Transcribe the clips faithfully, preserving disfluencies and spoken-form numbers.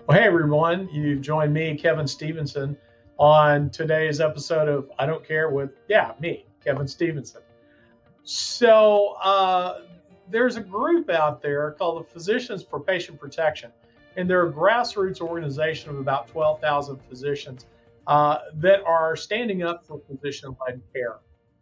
Well, hey everyone, you've joined me, Kevin Stevenson, on today's episode of I Don't Care with, yeah, me, Kevin Stevenson. So, uh, there's a group out there called the Physicians for Patient Protection, and they're a grassroots organization of about twelve thousand physicians uh, that are standing up for physician led care.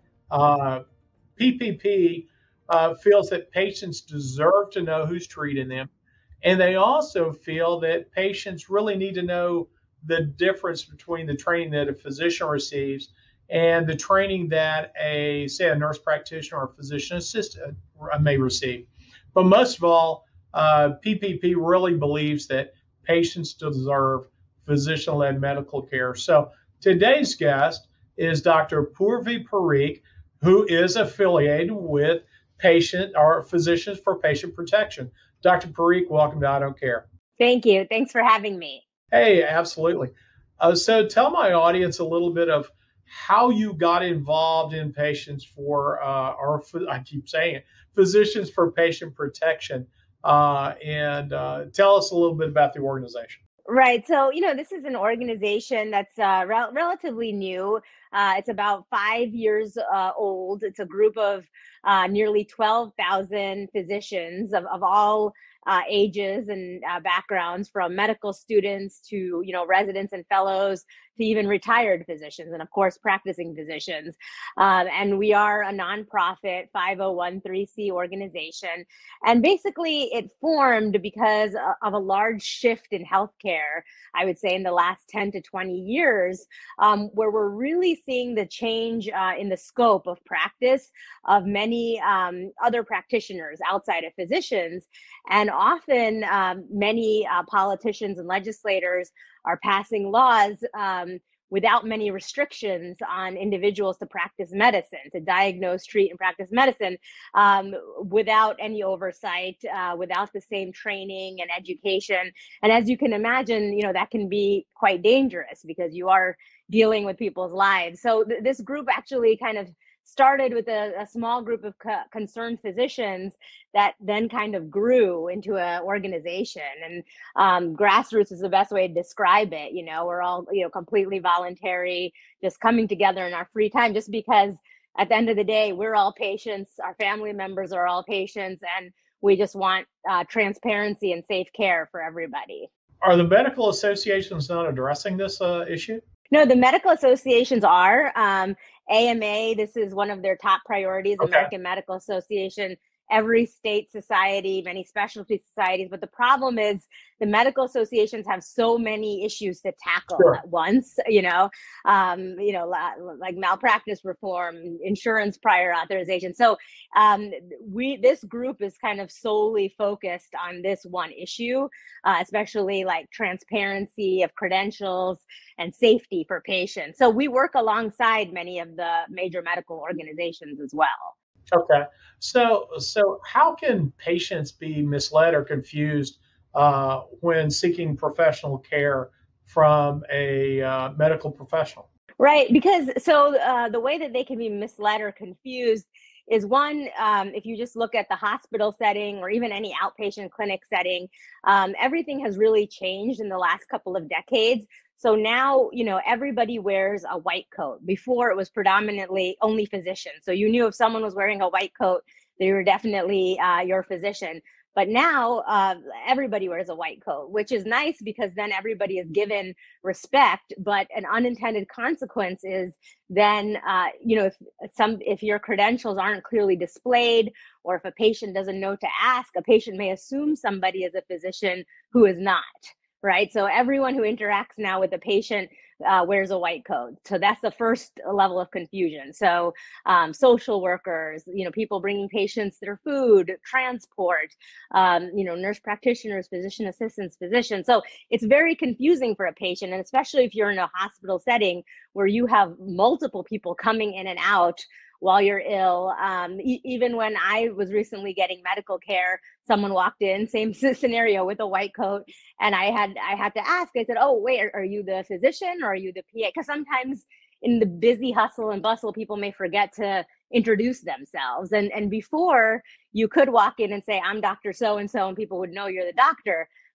Uh, P P P uh, feels that patients deserve to know who's treating them. And they also feel that patients really need to know the difference between the training that a physician receives and the training that a, say, a nurse practitioner or physician assistant may receive. But most of all, uh, P P P really believes that patients deserve physician led medical care. So today's guest is Doctor Purvi Parikh, who is affiliated with patient or Physicians for Patient Protection. Doctor Parikh, welcome to I Don't Care. Thank you. Thanks for having me. Hey, absolutely. Uh, so tell my audience a little bit of how you got involved in patients for, uh, or I keep saying it, Physicians for Patient Protection, uh, and uh, tell us a little bit about the organization. Right. So, you know, this is an organization that's uh, rel- relatively new. Uh, it's about five years uh, old. It's a group of uh, nearly twelve thousand physicians of, of all uh, ages and uh, backgrounds, from medical students to, you know, residents and fellows to even retired physicians and, of course, practicing physicians. Um, and we are a nonprofit five oh one c organization. And basically, it formed because of a large shift in healthcare, I would say, in the last ten to twenty years, um, where we're really seeing the change uh, in the scope of practice of many um, other practitioners outside of physicians. And often, um, many uh, politicians and legislators are passing laws um, without many restrictions on individuals to practice medicine, to diagnose, treat, and practice medicine, um, without any oversight, uh, without the same training and education. And as you can imagine, you know, that can be quite dangerous because you are dealing with people's lives. So th- this group actually kind of started with a, a small group of co- concerned physicians that then kind of grew into an organization. And um, grassroots is the best way to describe it. You know, we're all, you know, completely voluntary, just coming together in our free time, just because at the end of the day, we're all patients, our family members are all patients, and we just want uh, transparency and safe care for everybody. Are the medical associations not addressing this uh, issue? No, the medical associations are. Um, A M A, this is one of their top priorities, Okay. American Medical Association, every state society, many specialty societies. But the problem is the medical associations have so many issues to tackle Sure. at once, you know, um, you know, like malpractice reform, insurance prior authorization. So um, we, this group is kind of solely focused on this one issue, uh, especially like transparency of credentials and safety for patients. So we work alongside many of the major medical organizations as well. Okay. So, so how can patients be misled or confused uh, when seeking professional care from a uh, medical professional? Right, because so uh, the way that they can be misled or confused is one, um, if you just look at the hospital setting or even any outpatient clinic setting, um, everything has really changed in the last couple of decades. So now, you know, everybody wears a white coat. Before, it was predominantly only physicians. So you knew if someone was wearing a white coat, they were definitely uh, your physician. But now uh, everybody wears a white coat, which is nice because then everybody is given respect. But an unintended consequence is then, uh, you know, if some if your credentials aren't clearly displayed, or if a patient doesn't know to ask, a patient may assume somebody is a physician who is not. Right. So everyone who interacts now with a patient uh, wears a white coat. So that's the first level of confusion. So um, social workers, you know, people bringing patients their food, transport, um, you know, nurse practitioners, physician assistants, physicians. So it's very confusing for a patient, and especially if you're in a hospital setting where you have multiple people coming in and out while you're ill. Um, e- even when I was recently getting medical care, someone walked in, same scenario, with a white coat, and I had I had to ask. I said, "Oh, wait, are, are you the physician or are you the P A?" Because sometimes in the busy hustle and bustle, people may forget to introduce themselves. And and before, you could walk in and say, "I'm Doctor So and So," and people would know you're the doctor.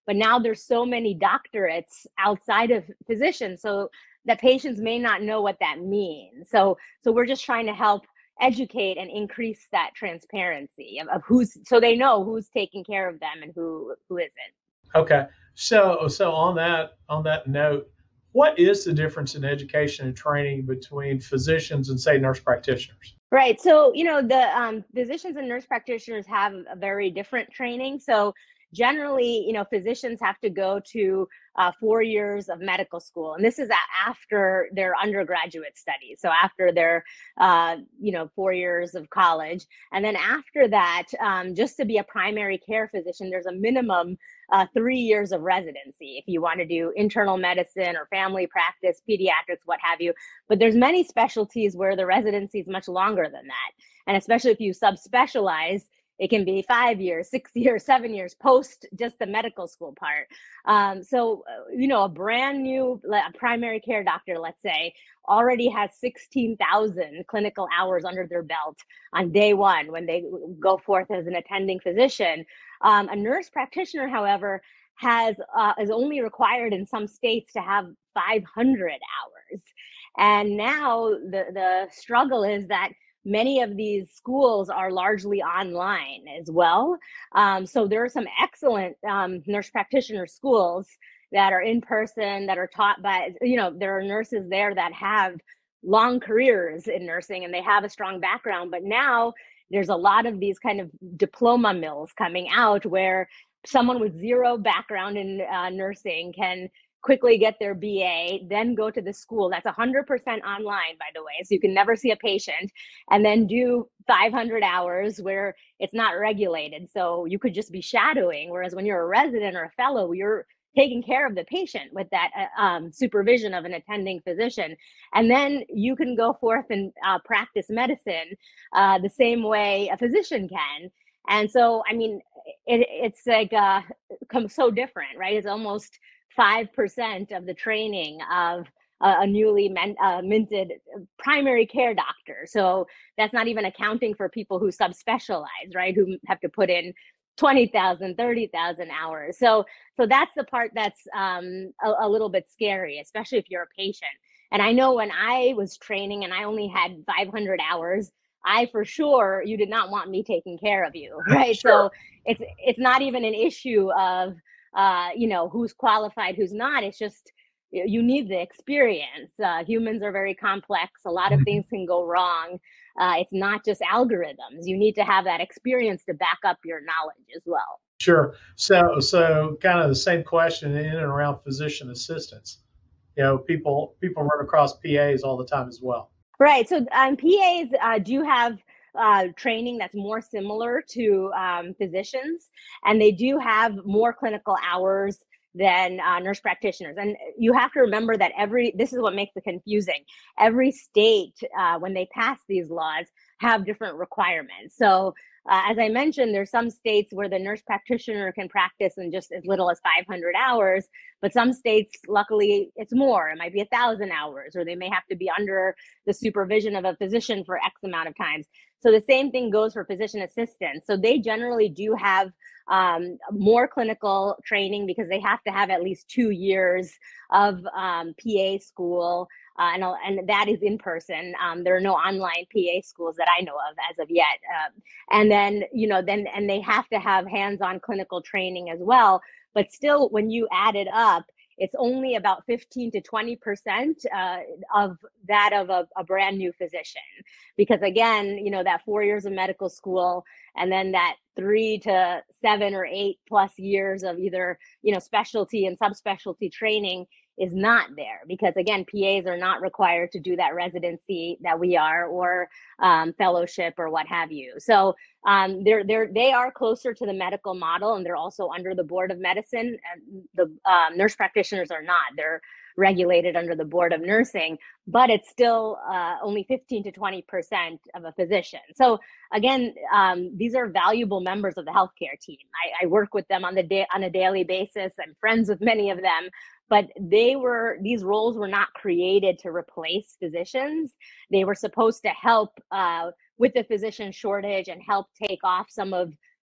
but now there's so many doctorates outside of physicians, so that patients may not know what that means. So, so we're just trying to help educate and increase that transparency of, of who's, so they know who's taking care of them and who who isn't. Okay. So, so on that on that note, what is the difference in education and training between physicians and say nurse practitioners? Right. So, you know, the um, physicians and nurse practitioners have a very different training. So, generally, you know, physicians have to go to uh, four years of medical school, and this is a- after their undergraduate studies. So, after their, uh, you know, four years of college, and then after that, um, just to be a primary care physician, there's a minimum uh, three years of residency if you want to do internal medicine or family practice, pediatrics, what have you. But there's many specialties where the residency is much longer than that. And especially if you subspecialize, it can be five years, six years, seven years post just the medical school part. Um, so, uh, you know, a brand new a primary care doctor, let's say, already has sixteen thousand clinical hours under their belt on day one when they go forth as an attending physician. Um, a nurse practitioner, however, has uh, is only required in some states to have five hundred hours. And now the, the struggle is that many of these schools are largely online as well. Um, so there are some excellent um, nurse practitioner schools that are in person, that are taught by, you know, there are nurses there that have long careers in nursing and they have a strong background. But now there's a lot of these kind of diploma mills coming out where someone with zero background in uh, nursing can quickly get their B A, then go to the school. That's one hundred percent online, by the way, so you can never see a patient, and then do five hundred hours where it's not regulated. So you could just be shadowing, whereas when you're a resident or a fellow, you're taking care of the patient with that uh, um, supervision of an attending physician. And then you can go forth and uh, practice medicine uh, the same way a physician can. And so, I mean, it, it's like uh, so different, right? It's almost five percent of the training of a, a newly men, uh, minted primary care doctor. So that's not even accounting for people who subspecialize, right? Who have to put in twenty thousand, thirty thousand hours. So, so that's the part that's um, a, a little bit scary, especially if you're a patient. And I know when I was training and I only had five hundred hours, I for sure, you did not want me taking care of you, right? Sure. So it's it's not even an issue of uh, you know, who's qualified, who's not. It's just you need the experience. Uh, humans are very complex. A lot of things can go wrong. Uh, it's not just algorithms. You need to have that experience to back up your knowledge as well. Sure. So, so kind of the same question in and around physician assistants. You know, people people run across P As all the time as well. Right. So um, P As uh, do have uh, training that's more similar to um, physicians, and they do have more clinical hours than uh, nurse practitioners. And you have to remember that every, this is what makes it confusing. Every state, uh, when they pass these laws, have different requirements. So uh, as I mentioned, there's some states where the nurse practitioner can practice in just as little as five hundred hours, but some states, luckily, it's more. It might be a thousand hours, or they may have to be under the supervision of a physician for X amount of times. So the same thing goes for physician assistants. So they generally do have um, more clinical training because they have to have at least two years of um, P A school. Uh, and, and that is in person. Um, there are no online P A schools that I know of as of yet. Um, and then, you know, then, and they have to have hands-on clinical training as well. But still, when you add it up, it's only about fifteen to twenty percent uh, of that of a, a brand new physician. Because again, you know, that four years of medical school and then that three to seven or eight plus years of either, you know, specialty and subspecialty training is not there, because again, P As are not required to do that residency that we are, or um, fellowship or what have you. So um, they're they're they are closer to the medical model, and they're also under the Board of Medicine. And the um, nurse practitioners are not. They're regulated under the Board of Nursing, but it's still uh, only fifteen to twenty percent of a physician. So again, um, these are valuable members of the healthcare team. I, I work with them on the day on a daily basis. I'm friends with many of them. But they were, these roles were not created to replace physicians. They were supposed to help uh, with the physician shortage and help take off some of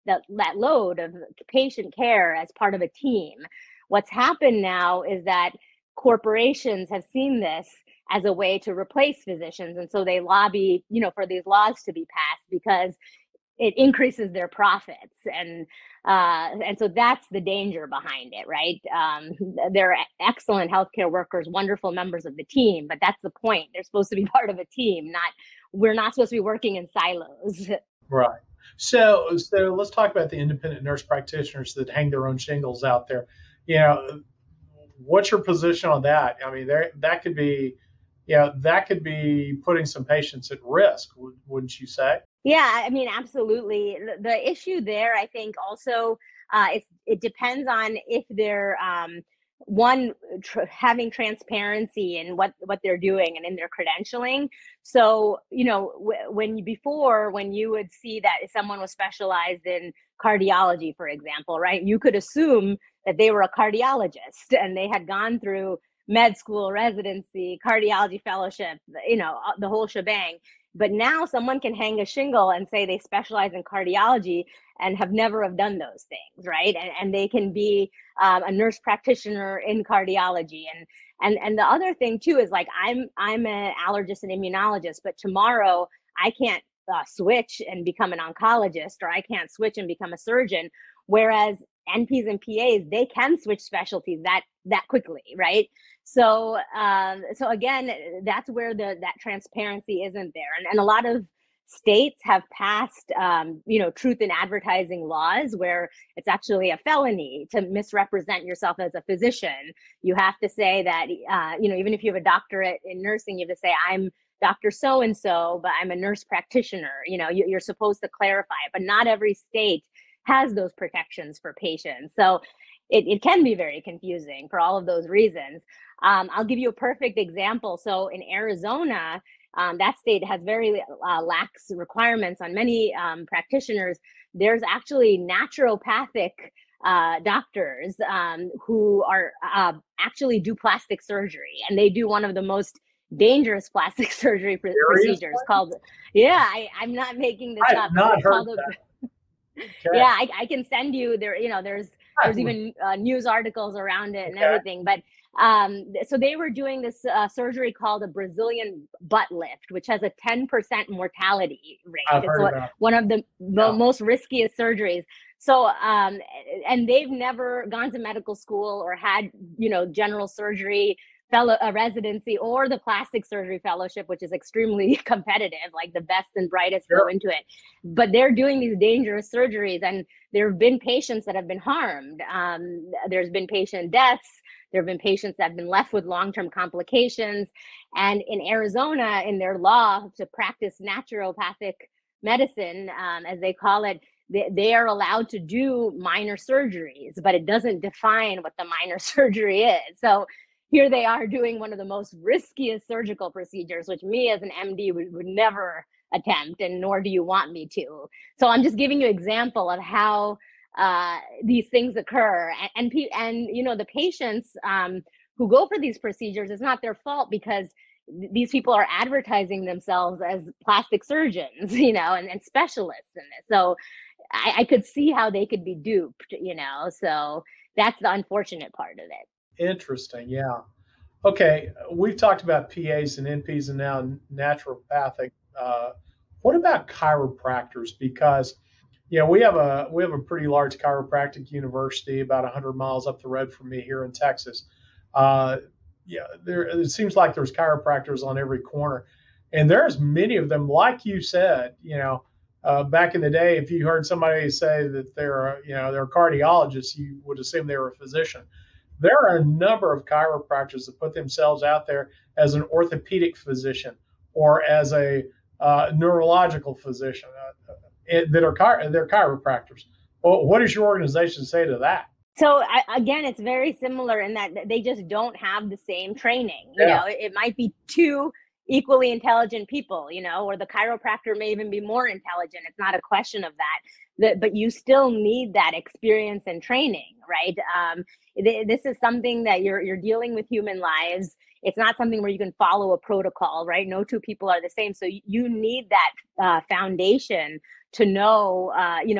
that, that load of patient care as part of a team. What's happened now is that corporations have seen this as a way to replace physicians. And so they lobby, you know, for these laws to be passed because it increases their profits. And uh, and so that's the danger behind it, right? Um, they're excellent healthcare workers, wonderful members of the team, but that's the point. They're supposed to be part of a team, not, we're not supposed to be working in silos. Right. So, so let's talk about the independent nurse practitioners that hang their own shingles out there. You know, what's your position on that? I mean, there that could be, you know, that could be putting some patients at risk, wouldn't you say? Yeah, I mean, absolutely. The, the issue there, I think, also uh, it's, it depends on if they're um, one tr- having transparency in what what they're doing and in their credentialing. So, you know, w- when you, before when you would see that if someone was specialized in cardiology, for example, right, you could assume that they were a cardiologist and they had gone through med school, residency, cardiology fellowship, you know, the whole shebang. But now someone can hang a shingle and say they specialize in cardiology and have never have done those things, right? And, and they can be um, a nurse practitioner in cardiology. And and and the other thing too is like I'm I'm an allergist and immunologist, but tomorrow I can't uh, switch and become an oncologist, or I can't switch and become a surgeon. Whereas N Ps and P As, they can switch specialties that that quickly, right? So, um, so again, that's where the that transparency isn't there, and and a lot of states have passed, um, you know, truth in advertising laws where it's actually a felony to misrepresent yourself as a physician. You have to say that, uh, you know, even if you have a doctorate in nursing, you have to say I'm Doctor So and So, but I'm a nurse practitioner. You know, you, you're supposed to clarify it, but not every state has those protections for patients. So it, it can be very confusing for all of those reasons. Um, I'll give you a perfect example. So in Arizona, um, that state has very uh, lax requirements on many um, practitioners. There's actually naturopathic uh, doctors um, who are uh, actually do plastic surgery, and they do one of the most dangerous plastic surgery pr- procedures called, yeah, I, I'm not making this I up. have not It's heard called that. A, Okay. yeah, I, I can send you there. You know, there's there's even uh, news articles around it and Okay. everything. But um, so they were doing this uh, surgery called a Brazilian butt lift, which has a ten percent mortality rate. I've It's heard what, about it. one of the Yeah. most riskiest surgeries. So, um, and they've never gone to medical school or had, you know, general surgery fellow a residency or the plastic surgery fellowship, which is extremely competitive, like the best and brightest Sure. go into it. But they're doing these dangerous surgeries, and there have been patients that have been harmed. Um, there's been patient deaths. There have been patients that have been left with long-term complications. And in Arizona, in their law to practice naturopathic medicine, um, as they call it, they, they are allowed to do minor surgeries, but it doesn't define what the minor surgery is. So here they are doing one of the most riskiest surgical procedures, which me as an M D would, would never attempt, and nor do you want me to. So I'm just giving you an example of how uh, these things occur. And, and, and, you know, the patients um, who go for these procedures, it's not their fault because these people are advertising themselves as plastic surgeons, you know, and, and specialists in this. So I, I could see how they could be duped, you know, so that's the unfortunate part of it. Interesting. Yeah. Okay. We've talked about P As and N Ps and now naturopathic. Uh, what about chiropractors? Because you know we have a we have a pretty large chiropractic university about one hundred miles up the road from me here in Texas. Uh, yeah, there it seems like there's chiropractors on every corner, and there's many of them. Like you said, you know, uh, back in the day, if you heard somebody say that they're a, you know they're a cardiologist, you would assume they were a physician. There are a number of chiropractors that put themselves out there as an orthopedic physician or as a uh, neurological physician uh, that are chi- they're chiropractors. Well, what does your organization say to that? So I, again, it's very similar in that they just don't have the same training. You Yeah. know, it, it might be two equally intelligent people, you know, or the chiropractor may even be more intelligent. It's not a question of that. The, but you still need that experience and training, right? Um, th- this is something that you're you're dealing with human lives. It's not something where you can follow a protocol, right? No two people are the same. So you, you need that uh, foundation to know, uh, you know,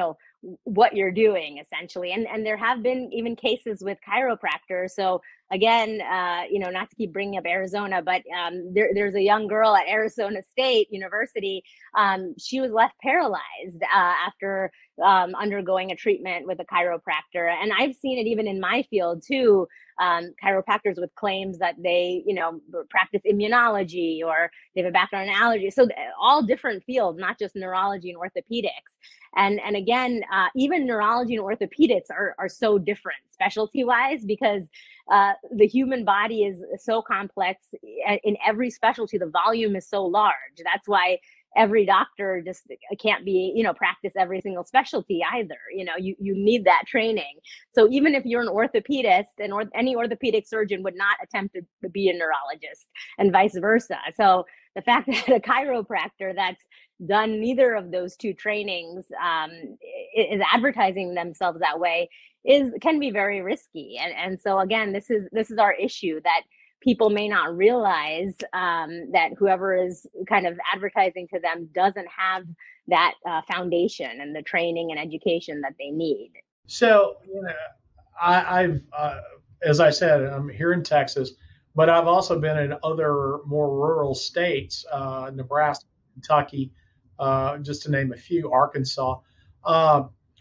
what you're doing essentially. And and there have been even cases with chiropractors. So again, uh, you know, not to keep bringing up Arizona, but um, there, there's a young girl at Arizona State University. Um, she was left paralyzed uh, after um, undergoing a treatment with a chiropractor. And I've seen it even in my field too. Um, chiropractors with claims that they, you know, practice immunology or they have a background in allergy. So all different fields, not just neurology and orthopedics. And and again, uh, even neurology and orthopedics are are so different specialty wise because uh, the human body is so complex in every specialty. The volume is so large. That's why every doctor just can't be, you know, practice every single specialty either. You know, you, you need that training. So even if you're an orthopedist, and or, any orthopedic surgeon would not attempt to, to be a neurologist and vice versa. So the fact that a chiropractor that's done neither of those two trainings um, is advertising themselves that way is can be very risky. And and so again, this is this is our issue, that people may not realize um, that whoever is kind of advertising to them doesn't have that uh, foundation and the training and education that they need. So, you know, I, I've, uh, as I said, I'm here in Texas, but I've also been in other more rural states, uh, Nebraska, Kentucky, uh, just to name a few, Arkansas, uh,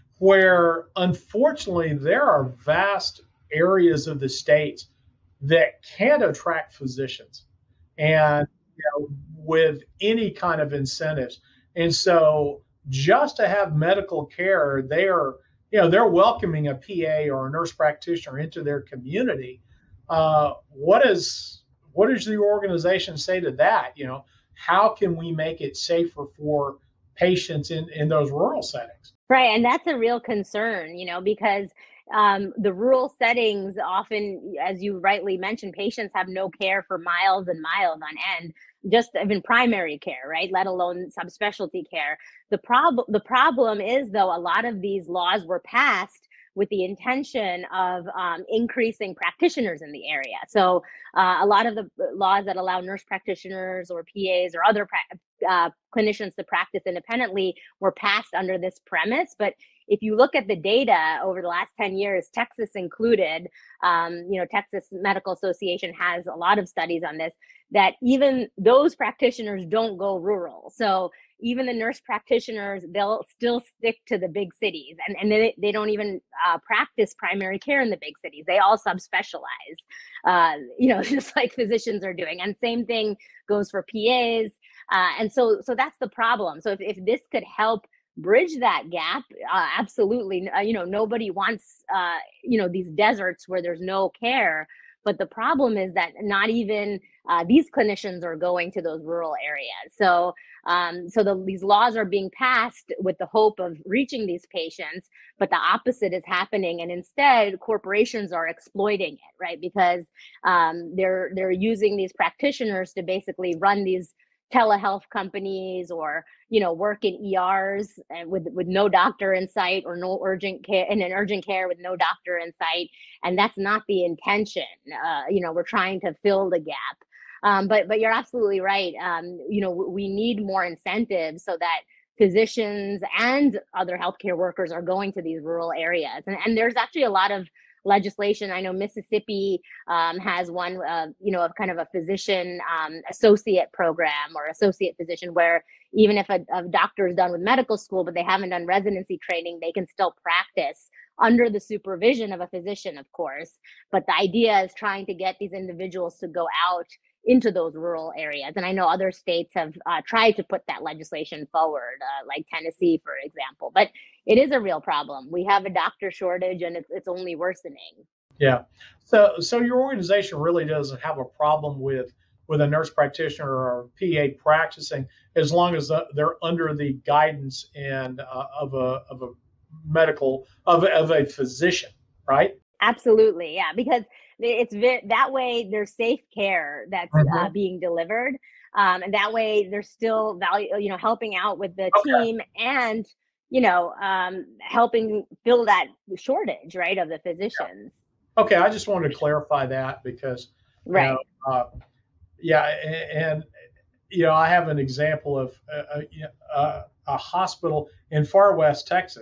where unfortunately there are vast areas of the states that can't attract physicians and you know, with any kind of incentives. And so just to have medical care, they are, you know, they're welcoming a P A or a nurse practitioner into their community. Uh, what is what does your organization say to that? You know, how can we make it safer for patients in, in those rural settings? Right. And that's a real concern, you know, because um, the rural settings often, as you rightly mentioned, patients have no care for miles and miles on end, just even primary care, right? Let alone subspecialty care. The problem, the problem is, though, a lot of these laws were passed with the intention of um, increasing practitioners in the area. So uh, a lot of the laws that allow nurse practitioners or P As or other pra- uh, clinicians to practice independently were passed under this premise. But if you look at the data over the last ten years, Texas included, um, you know, Texas Medical Association has a lot of studies on this, that even those practitioners don't go rural. So even the nurse practitioners, they'll still stick to the big cities, and, and they, they don't even uh, practice primary care in the big cities. They all subspecialize, uh, you know, just like physicians are doing. And same thing goes for P As. Uh, and so, so that's the problem. So if, if this could help bridge that gap, uh, absolutely. Uh, you know, nobody wants, uh, you know, these deserts where there's no care. But the problem is that not even uh, these clinicians are going to those rural areas. So, um, so the, these laws are being passed with the hope of reaching these patients, but the opposite is happening, and instead, corporations are exploiting it, right? Because um, they're they're using these practitioners to basically run these telehealth companies, or you know, work in E Rs and with with no doctor in sight, or no urgent care, in an urgent care with no doctor in sight, and that's not the intention. Uh, you know, we're trying to fill the gap, um, but but you're absolutely right. Um, you know, we need more incentives so that physicians and other healthcare workers are going to these rural areas, and and there's actually a lot of legislation. I know Mississippi um, has one, uh, you know, of kind of a physician um, associate program or associate physician, where even if a, a doctor is done with medical school, but they haven't done residency training, they can still practice under the supervision of a physician, of course. But the idea is trying to get these individuals to go out into those rural areas. And I know other states have uh, tried to put that legislation forward, uh, like Tennessee, for example. But it is a real problem. We have a doctor shortage, and it's, it's only worsening. Yeah. So, so your organization really doesn't have a problem with with a nurse practitioner or a P A practicing, as long as uh, they're under the guidance and uh, of a of a medical of of a physician, right? Absolutely, yeah, because it's ve- that way there's safe care that's uh, Mm-hmm. being delivered, um, and that way there's still value, you know, helping out with the Okay. team, and you know, um, helping fill that shortage, right, of the physicians. Okay. I just wanted to clarify that because, you know, Right. uh, yeah, and, and you know, I have an example of a, a, a hospital in far west Texas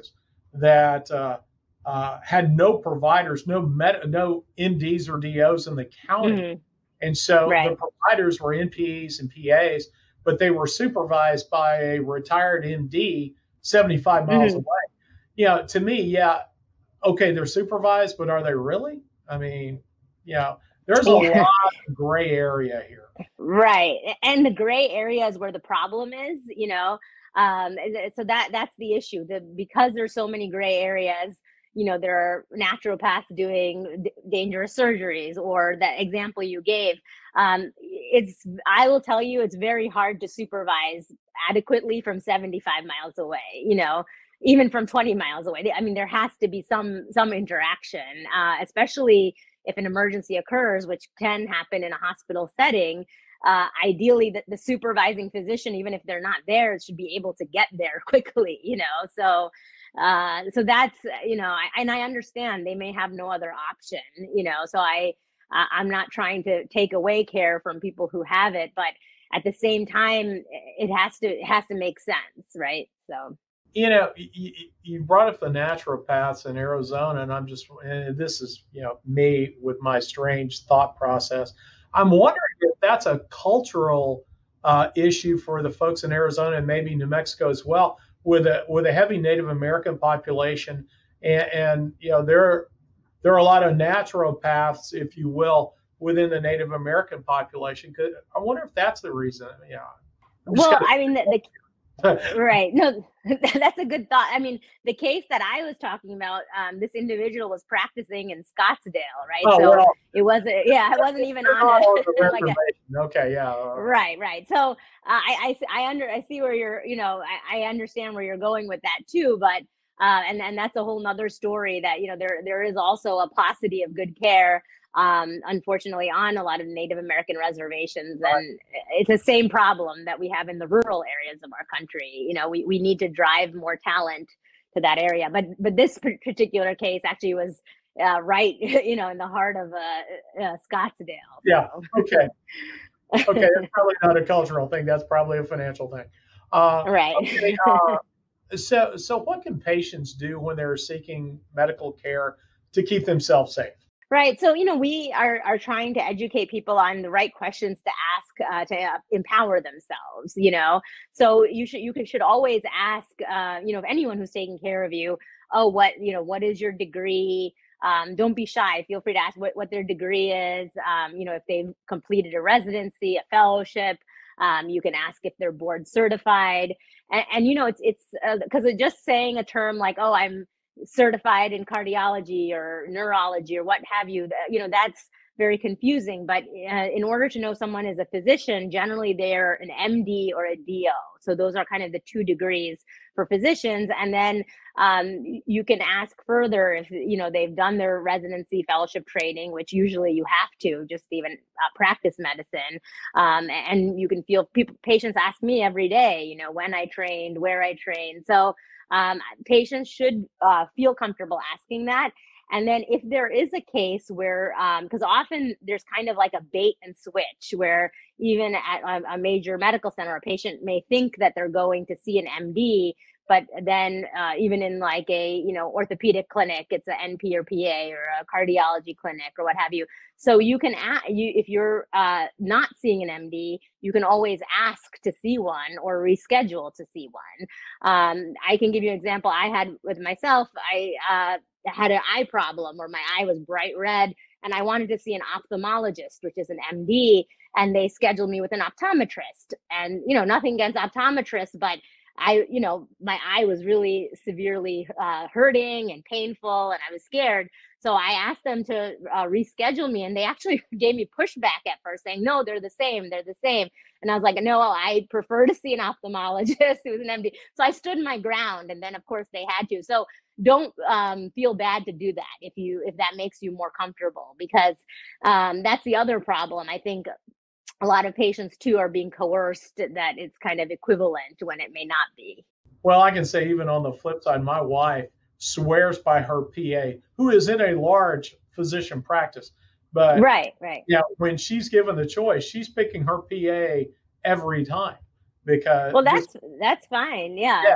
that uh, uh, had no providers, no med- no M Ds or D Os in the county. Hmm. And so the Right. providers were N P Es and P As, but they were supervised by a retired M D seventy-five miles Hmm. away. You know, to me, yeah, okay, they're supervised, but are they really? I mean, you know, there's a lot Yeah. of gray area here. Right. And the gray area is where the problem is, you know. Um, and th- so that that's the issue. The because there's so many gray areas, you know, there are naturopaths doing d- dangerous surgeries, or that example you gave. Um, it's I will tell you, it's very hard to supervise adequately from seventy-five miles away, you know, even from twenty miles away. I mean, there has to be some some interaction, uh, especially if an emergency occurs, which can happen in a hospital setting. Uh, ideally, the, the supervising physician, even if they're not there, should be able to get there quickly, you know. So uh, so that's, you know, I, and I understand they may have no other option, you know. So I uh, I'm not trying to take away care from people who have it, but at the same time, it has to it has to make sense, right? So You know, you, you brought up the naturopaths in Arizona, and I'm just, and this is, you know, me with my strange thought process. I'm wondering if that's a cultural uh, issue for the folks in Arizona and maybe New Mexico as well, with a with a heavy Native American population, and, and you know, there there are a lot of naturopaths, if you will, within the Native American population. I wonder if that's the reason. Yeah, I'm just well, kind I mean, the, the of. right. No, that's a good thought. I mean, the case that I was talking about, um, this individual was practicing in Scottsdale, right? Oh So well, it wasn't, yeah, it wasn't even they're on not a on the like a reservation. Okay, yeah, all right. right, right. So uh, I, I, I under, I see where you're, you know, I, I understand where you're going with that too. But uh, and and that's a whole nother story that, you know, there there is also a paucity of good care, um, unfortunately, on a lot of Native American reservations, and it's the same problem that we have in the rural areas of our country. You know, we we need to drive more talent to that area. But but this particular case actually was uh, right, you know, in the heart of uh, uh, Scottsdale. Yeah, So. okay, okay. That's probably not a cultural thing. That's probably a financial thing. Uh, Right. okay, uh, so so what can patients do when they're seeking medical care to keep themselves safe? Right. So, you know, we are are trying to educate people on the right questions to ask uh, to uh, empower themselves, you know. So you should you could, should always ask, uh, you know, if anyone who's taking care of you, oh, what, you know, what is your degree? Um, don't be shy. Feel free to ask what, what their degree is. Um, you know, if they've completed a residency, a fellowship. Um, you can ask if they're board certified. And, and you know, it's it's because uh, just saying a term like, oh, I'm certified in cardiology or neurology or what have you, you know, that's very confusing. But uh, in order to know someone is a physician, generally they're an M D or a D O. So those are kind of the two degrees for physicians. And then um, you can ask further if, you know, they've done their residency fellowship training, which usually you have to just even uh, practice medicine. Um, and you can feel people, patients ask me every day, you know, when I trained, where I trained. So um, patients should uh, feel comfortable asking that. And then if there is a case where, because um, often there's kind of like a bait and switch where even at a, a major medical center, a patient may think that they're going to see an M D, but then uh, even in like a, you know, orthopedic clinic, it's an N P or P A, or a cardiology clinic or what have you. So you can, ask, you if you're uh, not seeing an M D, you can always ask to see one or reschedule to see one. Um, I can give you an example I had with myself. I uh, had an eye problem where my eye was bright red, and I wanted to see an ophthalmologist, which is an M D, and they scheduled me with an optometrist. And, you know, nothing against optometrists, but I, you know, my eye was really severely uh, hurting and painful, and I was scared. So I asked them to uh, reschedule me, and they actually gave me pushback at first, saying, no, they're the same, they're the same. And I was like, no, I prefer to see an ophthalmologist who's an M D. So I stood my ground, and then of course they had to. So don't um, feel bad to do that if you if that makes you more comfortable, because um, that's the other problem. I think a lot of patients too are being coerced that it's kind of equivalent when it may not be. Well, I can say even on the flip side, my wife swears by her P A, who is in a large physician practice. But Right, right. yeah, when she's given the choice, she's picking her P A every time because Well, just that's that's fine. Yeah. yeah,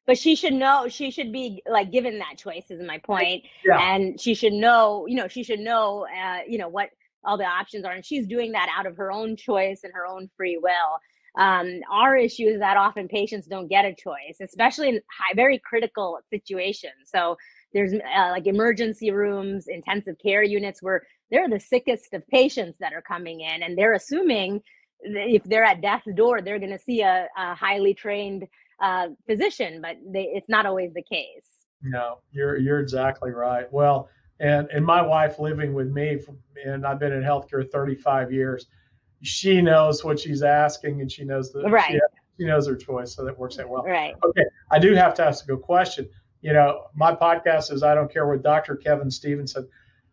but she should know, she should be like given that choice is my point. Yeah. And she should know, you know, she should know, uh, you know, what all the options are. And she's doing that out of her own choice and her own free will. Um, our issue is that often patients don't get a choice, especially in high, very critical situations. So there's uh, like emergency rooms, intensive care units where they're the sickest of patients that are coming in, and they're assuming that if they're at death's door, they're going to see a, a highly trained uh, physician, but they, it's not always the case. No, you're you're exactly right. Well, and and my wife living with me, and I've been in healthcare thirty-five years. She knows what she's asking, and she knows that right. she, she knows her choice, so that works out well. Right. Okay, I do have to ask a question. You know, my podcast is I Don't Care with Doctor Kevin Stevenson.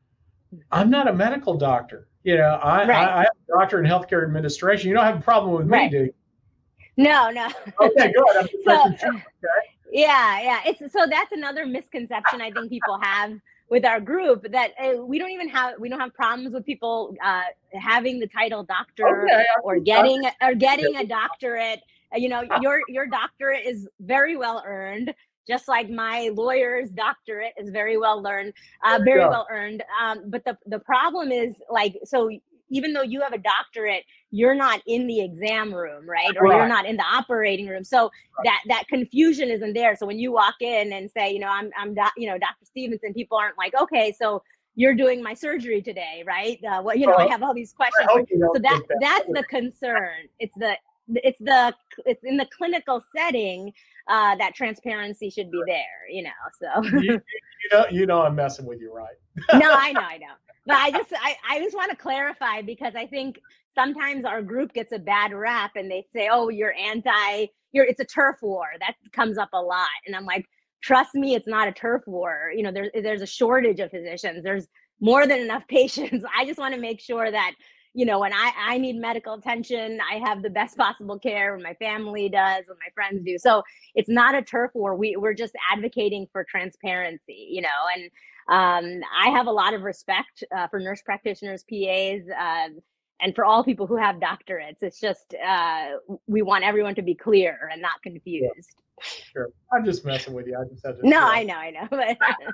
I'm not a medical doctor. You know, I, right. I, I have a doctor in healthcare administration. You don't have a problem with right. me, do you? No, no. Okay, good. I'm so, sure. Okay. Yeah, yeah. It's so that's another misconception I think people have with our group, that uh, we don't even have we don't have problems with people uh, having the title doctor okay, or getting or getting a doctorate. Uh, you know, your your doctorate is very well earned, just like my lawyer's doctorate is very well earned, uh, very well earned. Um, but the the problem is, like, so even though you have a doctorate, you're not in the exam room, right? Or right. you're not in the operating room. So right. that that confusion isn't there. So when you walk in and say, you know, I'm I'm doc, you know, Doctor Stevenson, people aren't like, okay, so you're doing my surgery today, right? Uh, well, you know, uh, I have all these questions. So that that's the concern. It's the it's the it's in the clinical setting uh, that transparency should be there, you know. So you, you know, you know, I'm messing with you, right? No, I know, I know. But I just I, I just want to clarify, because I think sometimes our group gets a bad rap and they say, oh, you're anti, you're it's a turf war. That comes up a lot. And I'm like, trust me, it's not a turf war. You know, there's there's a shortage of physicians. There's more than enough patients. I just want to make sure that, you know, when I, I need medical attention, I have the best possible care, when my family does, when my friends do. So it's not a turf war. We, we're just advocating for transparency, you know, and um, I have a lot of respect uh, for nurse practitioners, P As, uh, and for all people who have doctorates. It's just uh, we want everyone to be clear and not confused. Yeah. Sure. I'm just messing with you. I just had to. No, I know, I know.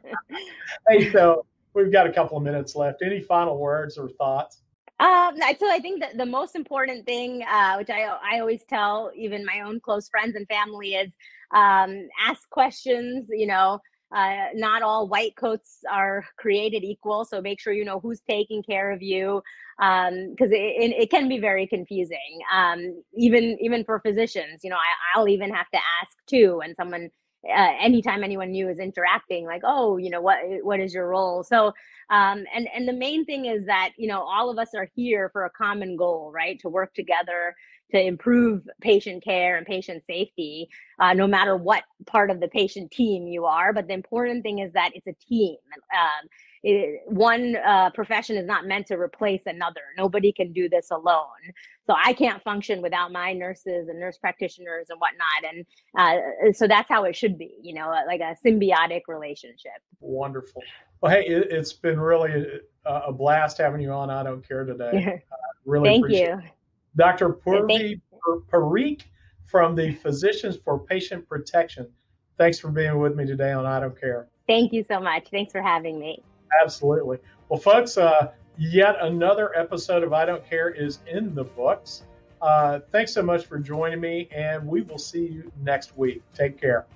Hey, so we've got a couple of minutes left. Any final words or thoughts? Um, so I think that the most important thing, uh, which I I always tell even my own close friends and family, is um, ask questions. You know, uh, not all white coats are created equal. So make sure you know who's taking care of you, because um, it, it, it can be very confusing. Um, even even for physicians, you know, I, I'll even have to ask too when someone. Uh, anytime anyone new is interacting, like, oh, you know, what what is your role? So, um, and and the main thing is that, you know, all of us are here for a common goal, right? To work together to improve patient care and patient safety, uh, no matter what part of the patient team you are. But the important thing is that it's a team. Um, it, one uh, profession is not meant to replace another. Nobody can do this alone. So I can't function without my nurses and nurse practitioners and whatnot. And uh, so that's how it should be, you know, like a symbiotic relationship. Wonderful. Well, hey, it, it's been really a, a blast having you on I Don't Care today. Uh, really Thank appreciate you. it. Doctor Purvi you. Parikh from the Physicians for Patient Protection. Thanks for being with me today on I Don't Care. Thank you so much. Thanks for having me. Absolutely. Well, folks, uh, yet another episode of I Don't Care is in the books. Uh, thanks so much for joining me, and we will see you next week. Take care.